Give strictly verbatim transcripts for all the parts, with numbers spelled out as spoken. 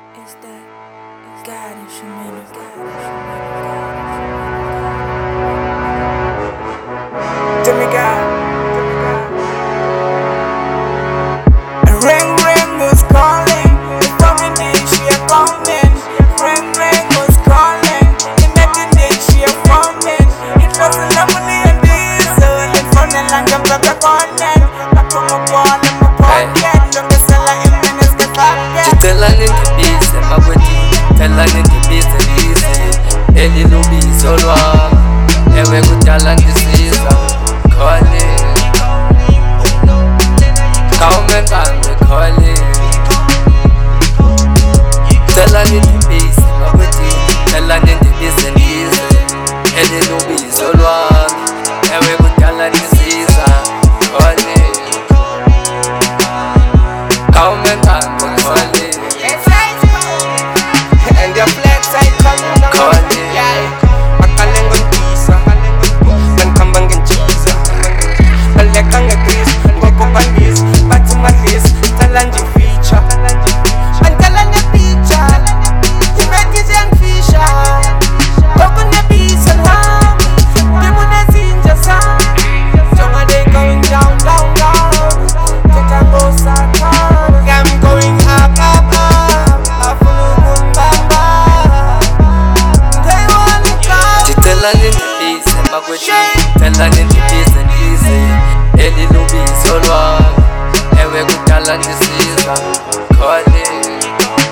It's that God instrumental. Jimmy God. A ring ring was calling. The coming day she a coming. Ring ring was calling. In that day she a coming. It was a lovely and diesel. It fun and like a brother calling. Back from a wall in my pocket. Don't be selling in minutes get pocket. Tell in the beast and my body. Tell in the beast and easy. Eli lubi solwa. Ewe kutala ndisiza. Calling. Come and bang me calling. Tell in the beast and my body. Tell in the beast and easy. Eli lubi solwa. Ewe kutala ndisiza. Calling. Come and bang me calling. And your flex side coming up. Calling. Yeah. Makalengo ntisa. Nankamba ngenchiza. Kaleka ngekris. Ngoko bandis. Bathi madlis. Tala nje feature. Antala ne feature. Timeti zengfisha. Ngoko ne bisa la. Demo ne zinja sa. Jonga they going down, down, down. Take a go satan. I'm going up, up, up. Afulu bamba. They wanna go. Tell in the beast and my body. Tell in the beast and easy. Eli lubi solwa. Ewe kutala ndisiza. Calling.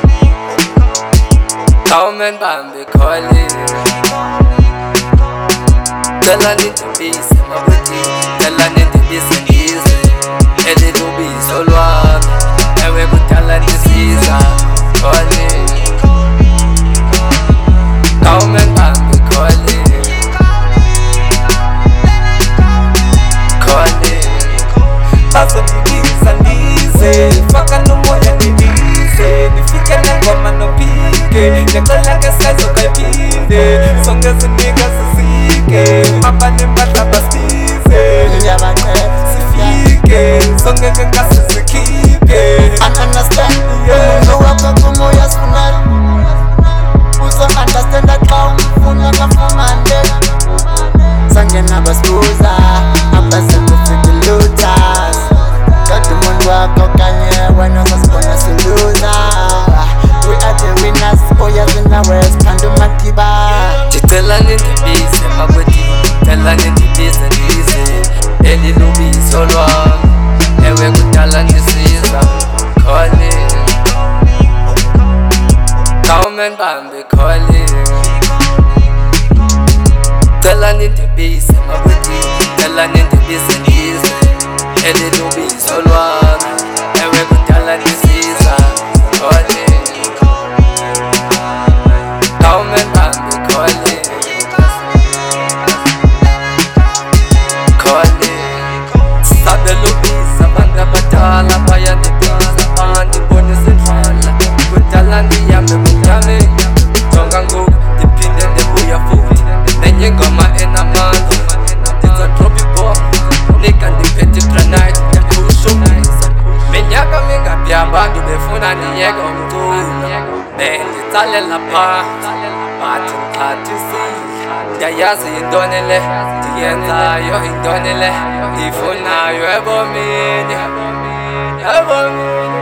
Come and bambi calling. Tell in the beast and my body. Tell in the beast and easy. Eli lubi solwa. Ewe kutala ndisiza. Calling. Come and bambi calling. Calling. Bazo ndigiza ndize. Faka no moya ndidize. Nifike na ngoma no pike. Nyakola kesazo kaipinde. Songa ziniga sisike. Mapa ni mbata bastize. Sifike. Songa genga sisikipe. And understand, umuntu wakakumo yasunari. Uso understand that kaum funa kafumande. Sange nabaskuza, abase kufiki lutas. Kati mundu wako kanye, weno saspona suluza. We are the winners, oya zina west, kandu matiba. Tell in the beast and my body. Tell in the beast and easy. Eli lubi solwa. Ewe kutala ndisiza. Calling. Come and bambi calling. Tell in the beast and my body. Tell in the beast and easy. Eli lubi solwa. Ewe kutala ndisiza. Calling. Come and bambi calling. Calling. Sabe lubi sabanda batala baya ni bisa andi boni sentrala. Kutala ndi yame kutame. Tonga ngoku dipinde ndebuya futhi. Nenye ngoma enamandla. It's a tropic bomb. Nika ndiphethe granite. Ngiyakushumisa. Minyaka mingapi abantu befuna niyeke umculo. Bengitsalela phansi. Bathi ngikhathisi. Ndiyayazi yintoni le. Ndiyenzayo yintoni le. Ndifunayo ebomini. Ebomini.